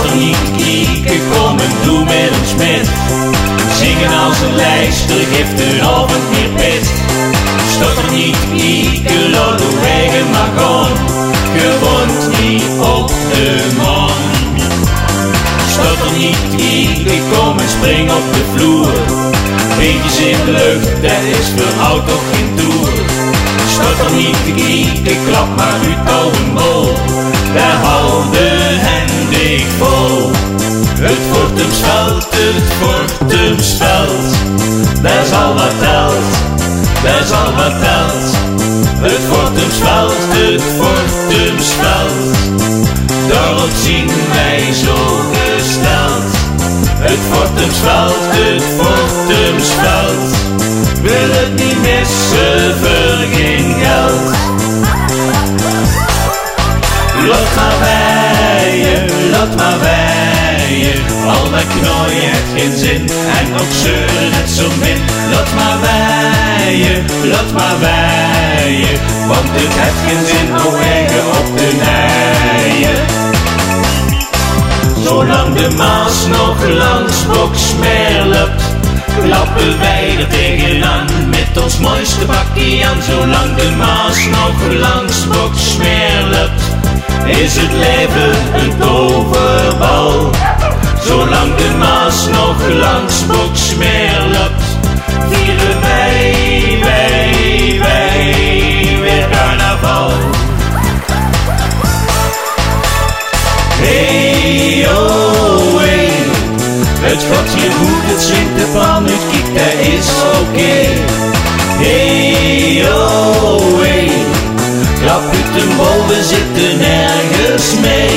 er niet kieken, kom en doe met ons met. Zingen als een lijster, geeft een avond meer pit. Stotter niet kieken, laat de wegen maar gaan. Je woont niet op de maan. Stotter niet kieken, kom en spring op de vloer. Beetjes in de lucht, dat is voor oud toch geen toer. Stotter niet te kieken, klap maar uit oude bol. Daar houden hendig vol. Het Fortumsveld, het Fortumsveld. Daar zal wat telt, daar zal wat telt. Het Fortumsveld, het Fortumsveld. Daarop zien wij zo gesteld. Het Fortumsveld, het Fortumsveld. Wil het niet missen voor geen geld. Laat maar wijen, laat maar wijen. Al dat knooi heeft geen zin en ook zeuren het zo min. Laat maar wijen, laat maar wijen. Want het heeft geen zin om wegen op de nijen. Zolang de Maas nog langs Boksmeer loopt, klappen wij er tegenaan met ons mooiste bakkie aan. Zolang de Maas nog langs Boksmeer loopt, is het leven een toverbal. Zolang de Maas nog langs Boksmeer loopt, vieren wij weer carnaval. Hey, oh, hey. Het gaat hier goed, het zingt de pan, het kiekt, dat is oké. Hey, oh, hey. Klap uit de bol, we zitten nergens mee.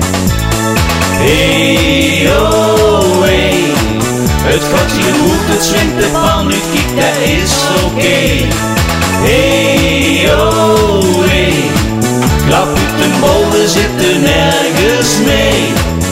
Hey, oh, hey. Het gaat hier goed, het zingt de pan, het kiekt, dat is oké. Hey, oh, hey. Klap uit de bol, we zitten nergens mee.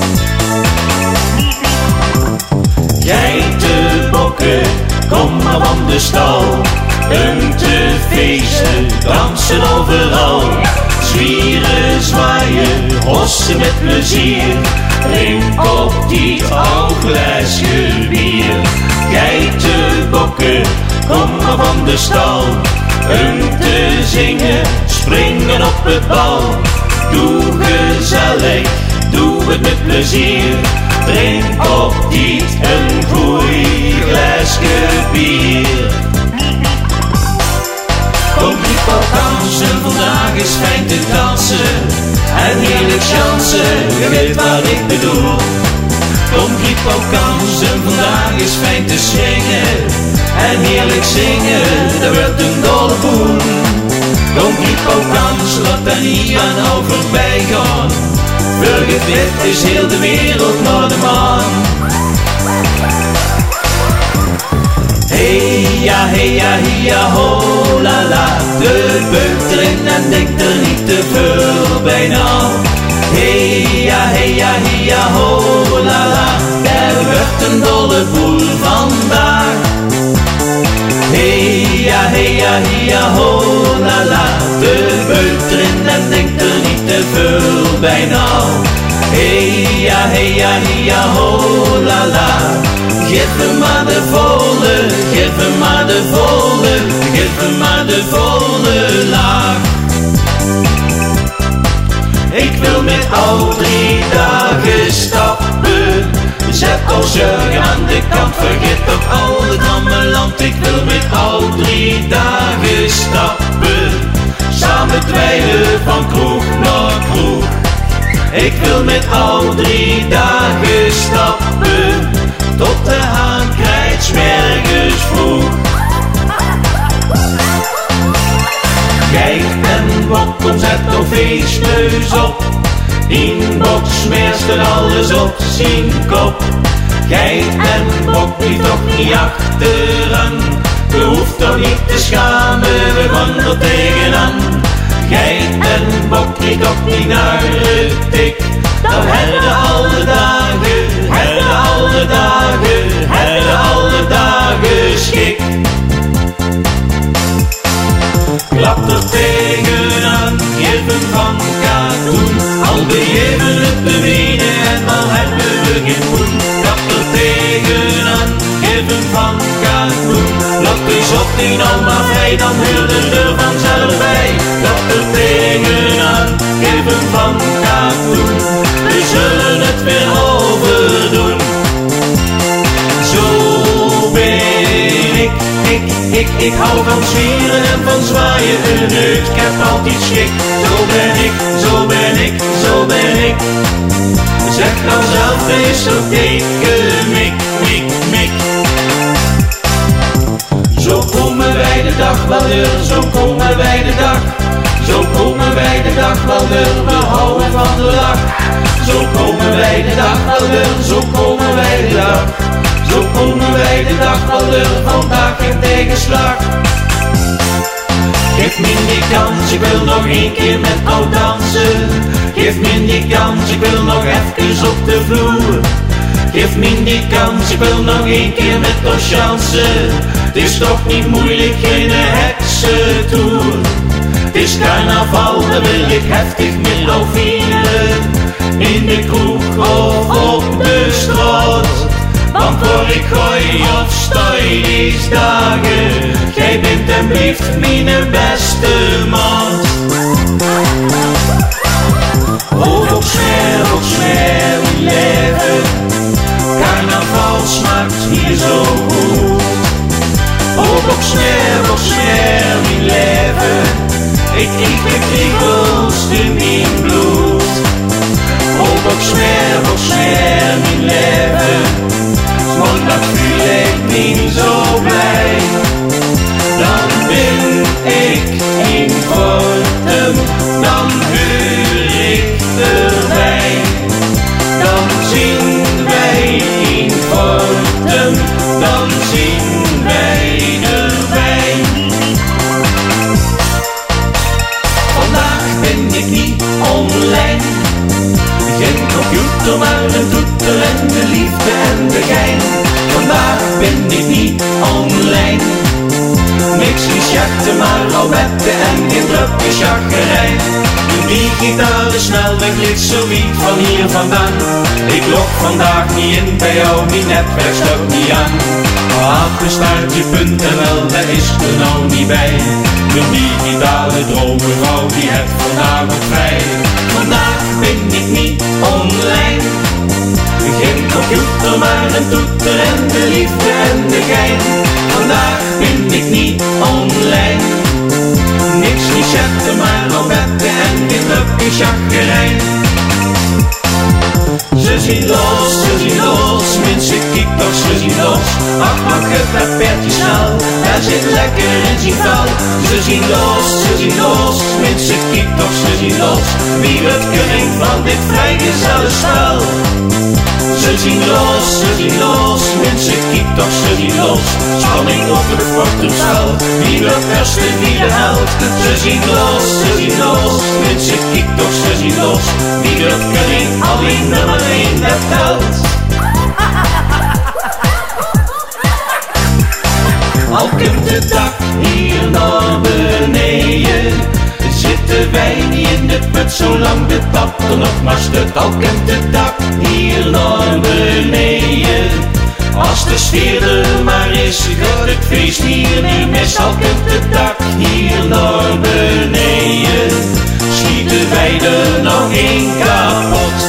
Geitenbokken, kom maar van de stal. Een te feesten, dansen overal. Zwieren, zwaaien, hossen met plezier. Drink op die oud glaasje bier. Geitenbokken, kom maar van de stal. Een te zingen, springen op het bal. Doe gezellig, doe het met plezier. Drink op die een goeie glaasje bier. Kom diep op dansen, vandaag is fijn te dansen. En heerlijk chansen, je weet wat ik bedoel. Kom diep op dansen, vandaag is fijn te swingen. En heerlijk zingen, dat wordt een dolle boel. Kom diep op dansen, laat daar niet aan overbij gaan. Voor het wit is heel de wereld naar de maan. Hey ja, ho la la. De beuk erin en denkt er niet te veel bij nou. Hey ja, ho la la. Er wordt een dolle boel vandaag. Hey ja, ho la la. De beuk erin en denkt er niet te veel bij nou. Hey ja, ho la la. Geef hem maar de volle, geef hem maar de volle, geef hem maar de volle laag. Ik wil met al 3 dagen stappen. Zet al zorgen aan de kant, vergeet toch al het rammeland. Ik wil met al 3 dagen stappen. Samen dweilen van kroeg naar kroeg. Ik wil met al 3 dagen stappen. Tot de haan krijgt 's morgens vroeg. Kijk en bok, kom zet nog feestneus op. In Boksmeer staat alles op zijn kop. Kijk en bok blijft toch niet achteraan. Je hoeft toch niet te schamen, we gaan er tegenaan. Kijk en bok blijft toch niet naar het dik. Dan herden alle dagen, herden alle dagen, herden alle dagen schik. Klap er tegenaan, geef hem van katoen. Al begeven het te winnen en al hebben we geen poen. Kap er tegenaan, geef hem van katoen. Lok eens op die nou maar vrij, dan huurde er vanzelf bij. Kap er tegenaan, geef hem van katoen. We zullen het weer overdoen. Zo ben ik hou van zwieren en van zwaaien een neut. Ik heb altijd schik, zo ben ik, zo ben ik, zo ben ik. Zeg dan zelf eens zo teken, mik, mik, mik. Zo komen wij de dag wel weer, zo komen wij de dag. Zo komen wij de dag wel weer, we houden van de lach. Zo komen wij de dag wel weer, zo komen wij de dag. Zo komen wij de dag wel weer, vandaag geen tegenslag. Geef me die kans, ik wil nog één keer met jou dansen. Geef me die kans, ik wil nog even op de vloer. Geef me die kans, ik wil nog één keer met jou chansen. Het is toch niet moeilijk, geen heksentoer. Het is carnaval, dan wil ik heftig met jou vieren. In de kroeg of op de straat. Want voor ik gooi of stooi deze dagen, jij bent en blijft mijn beste maat. Ook sneeuw in leven, carnaval smaakt hier zo goed. Ook sneeuw in leven, ik krieg de kriebels in mijn bloed. Ook sneeuw in leven, dat voel ik niet zo blij. Dan ben ik in Fortem, dan huur ik de wijn. Dan zien wij in Fortem, dan zien wij de wijn. Vandaag ben ik niet online. Geen computer, maar een toeter en de liefde en de gein. Vandaag ben ik niet online. Niks chatten, maar al wetten en geen drukke chaggerijn. De digitale snelweg ligt zoiets van hier vandaan. Ik log vandaag niet in bij jou, mijn netwerk sluit niet aan. Apenstaartje.nl, daar is er nou niet bij. De digitale dromenvrouw, die heeft vanavond vrij. Vandaag ben ik niet online. Geen computer, maar een toeter en de liefde en de gein. Vandaag ben ik niet online. Niks niet chatten, maar al wetten en geen drukke chaggerijn. Ze zien los, mensen kijk toch, ze zien los. Ach, mag het dat pertje snel, daar zit lekker in zijn vel. Ze zien los, mensen kijk toch, ze zien los. Wie het kring van dit vrijgezellenspel. Ze zien los, mensen kijk toch, ze zien los. Spanning op het Fortumsveld, wie de beste, wie de held. Ze zien los, mensen kijk toch, ze zien los. Wie de kring, alleen nummer 1 dat telt. Al komt de dak hier naar beneden, zitten wij niet in de put, zolang de tap er nog maar stut. Al komt de dak hier naar beneden, als de sfeer er maar is, gaat het feest hier niet mis. Al komt de dak hier naar beneden, schieten wij er nog één kapot.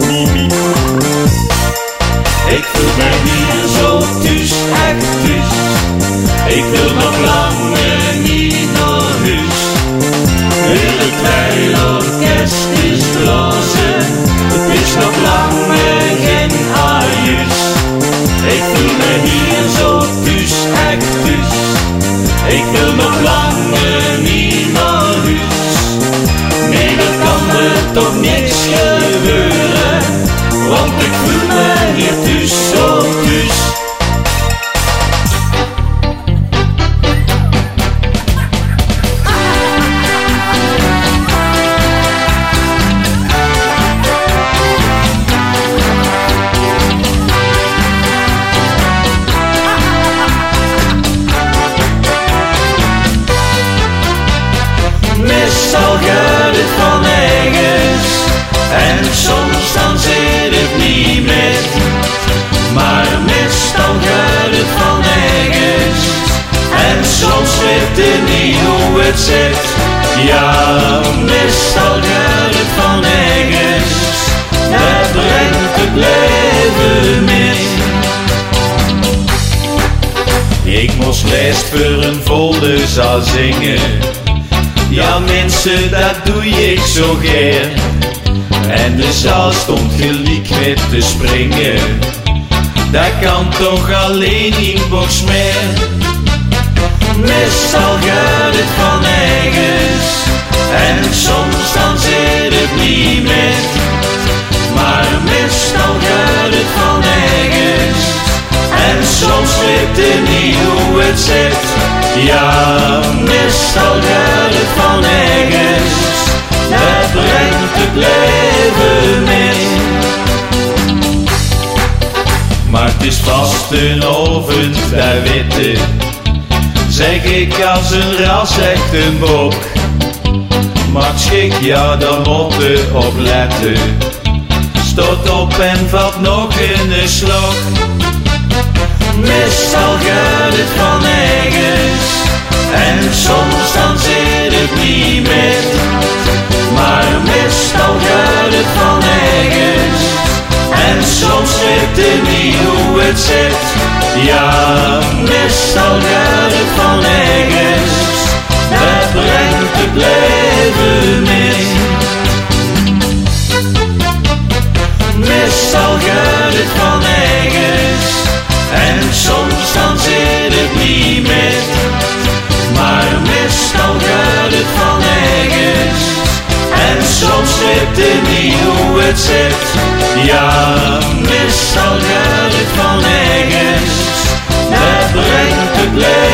Ik voel mij hier zo thuis, echt thuis. Ik wil nog langer niet naar huis. Het kleine orkest is blazen, het is nog langer geen ajuus. Ik voel me hier zo thuis, echt thuis. Ik wil nog langer niet naar huis. Nee, dat kan me toch niks gebeuren, want ik voel me hier thuis, zo thuis. Meestal gaat het van ergens, en soms dan zit het niet meer. weten niet hoe het zit. Ja, meestal gaat het van ergens, dat brengt het leven mee. Ik moest leest voor een volle zaal zingen. Ja mensen, dat doe ik zo gern. En de zaal stond gelijk met te springen. Dat kan toch alleen in Boxmeer. Meestal gaat het van ergens, en soms dan zit het niet met. Maar meestal gaat het van ergens, en soms weet je niet hoe het zit. Ja, meestal gaat het van ergens, dat brengt het leven mee. Maar het is vastenavond, dat weet je, zeg ik als een ras-echte mop. Maar schik, ja, daar moet je op letten. Stoot op en valt nog in de slok. Meestal gaat het van ergens, en soms dan zit het niet met. Maar meestal gaat het van ergens, en soms weet je niet hoe het zit. Ja, meestal gaat het van ergens, dat brengt het leven mee. Meestal gaat het van ergens, en soms dan zit het niet met. Maar meestal gaat het van ergens, en soms weet je niet hoe het zit. Ja, meestal gaat het van ergens, dat brengt het leven.